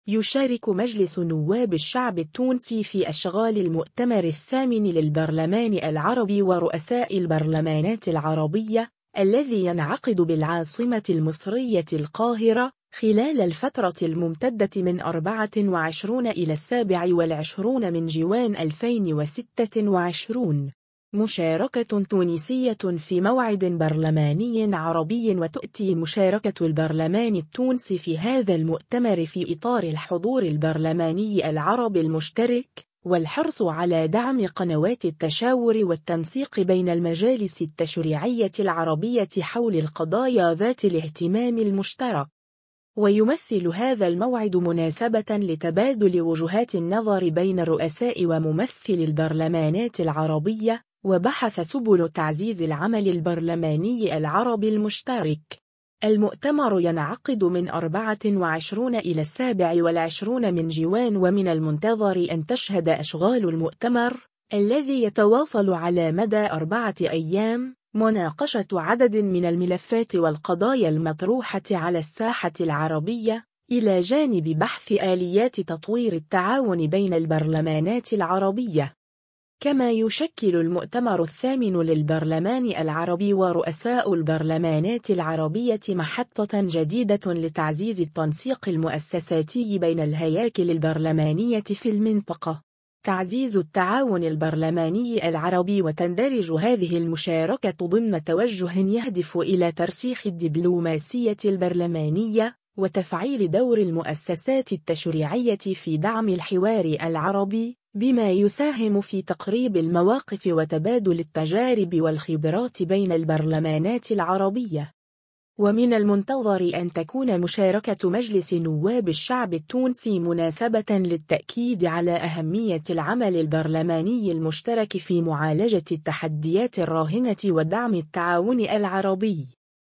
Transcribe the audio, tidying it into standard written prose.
يشارك مجلس نواب الشعب التونسي في أشغال المؤتمر الثامن للبرلمان العربي ورؤساء البرلمانات العربية الذي ينعقد بالعاصمة المصرية القاهرة خلال الفترة الممتدة من 24 إلى 27 من جوان 2026. مشاركة تونسية في موعد برلماني عربي، وتأتي مشاركة البرلمان التونسي في هذا المؤتمر في إطار الحضور البرلماني العربي المشترك والحرص على دعم قنوات التشاور والتنسيق بين المجالس التشريعية العربية حول القضايا ذات الاهتمام المشترك. ويمثل هذا الموعد مناسبة لتبادل وجهات النظر بين الرؤساء وممثل البرلمانات العربية وبحث سبل تعزيز العمل البرلماني العربي المشترك. المؤتمر ينعقد من 24 إلى 27 من جوان، ومن المنتظر أن تشهد أشغال المؤتمر الذي يتواصل على مدى 4 أيام مناقشة عدد من الملفات والقضايا المطروحة على الساحة العربية، إلى جانب بحث آليات تطوير التعاون بين البرلمانات العربية. كما يشكل المؤتمر الثامن للبرلمان العربي ورؤساء البرلمانات العربية محطة جديدة لتعزيز التنسيق المؤسساتي بين الهياكل البرلمانية في المنطقة. تعزيز التعاون البرلماني العربي، وتندرج هذه المشاركة ضمن توجه يهدف إلى ترسيخ الدبلوماسية البرلمانية وتفعيل دور المؤسسات التشريعية في دعم الحوار العربي، بما يساهم في تقريب المواقف وتبادل التجارب والخبرات بين البرلمانات العربية. ومن المنتظر أن تكون مشاركة مجلس نواب الشعب التونسي مناسبة للتأكيد على أهمية العمل البرلماني المشترك في معالجة التحديات الراهنة ودعم التعاون العربي.